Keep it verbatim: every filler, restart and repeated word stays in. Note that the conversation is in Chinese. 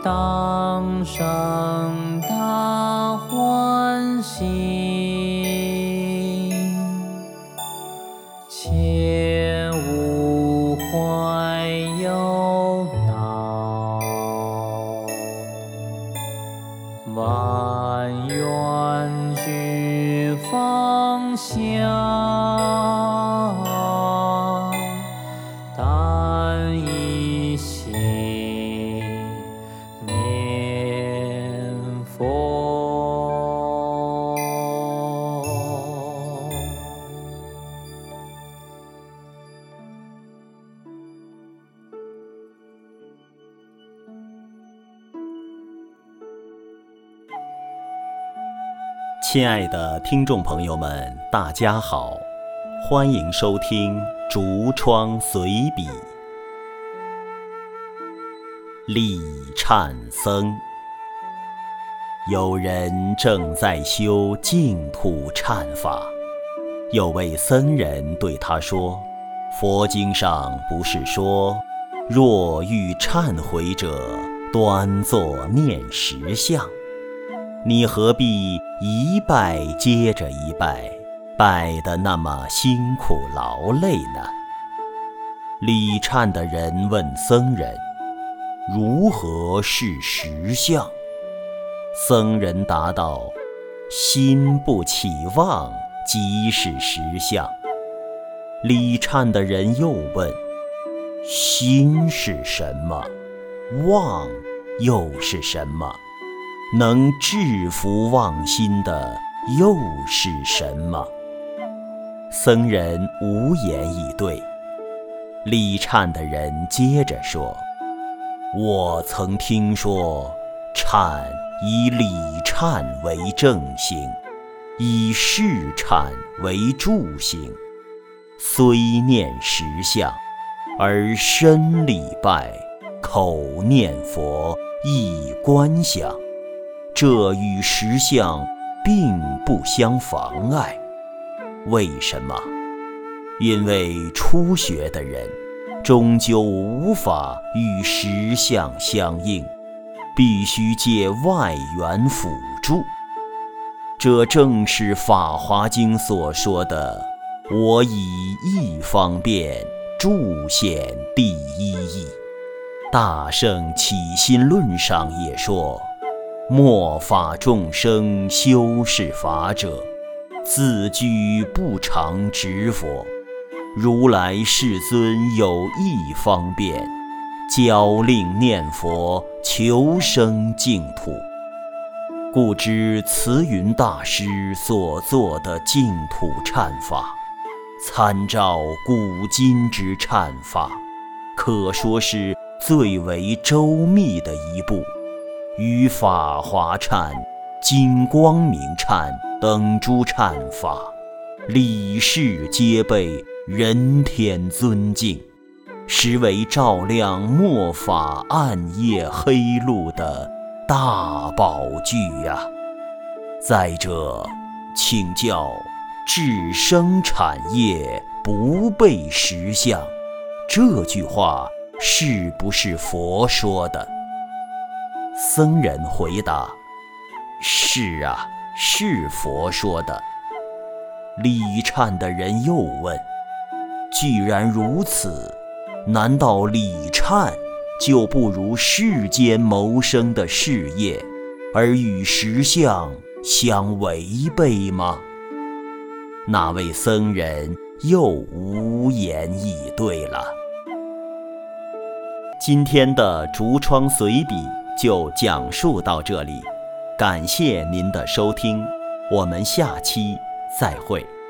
当生大欢喜，切勿怀忧恼，万愿俱放下，但一心念佛。 亲爱的听众朋友们，大家好，欢迎收听竹窗随笔。力忏僧，有人正在修净土忏法，有位僧人对他说，佛经上不是说，若欲忏悔者，端坐念十相，你何必一拜接着一拜，拜得那么辛苦劳累呢？礼忏的人问僧人，如何是实相？僧人答道，心不起妄，即是实相。礼忏的人又问，心是什么？妄又是什么？能制服妄心的又是什么？僧人无言以对。礼忏的人接着说，我曾听说，忏以礼忏为正行，以事忏为助行，虽念十相，而身礼拜，口念佛，意观想，这与实相并不相妨碍。为什么？因为初学的人终究无法与实相相应，必须借外缘辅助。这正是《法华经》所说的，我以一方便著显第一义。大乘起心论上也说，末法众生修是法者，自居不常执佛，如来世尊有一方便，教令念佛，求生净土。故知慈云大师所做的净土忏法，参照古今之忏法，可说是最为周密的一部，与法华忏、金光明忏等诸忏法，理事皆被人天尊敬，实为照亮末法暗夜黑路的大宝具呀！再者，请教至生产业不被实相，这句话是不是佛说的？僧人回答，是啊，是佛说的。礼忏的人又问，既然如此，难道礼忏就不如世间谋生的事业，而与实相相违背吗？那位僧人又无言以对了。今天的竹窗随笔就讲述到这里，感谢您的收听，我们下期再会。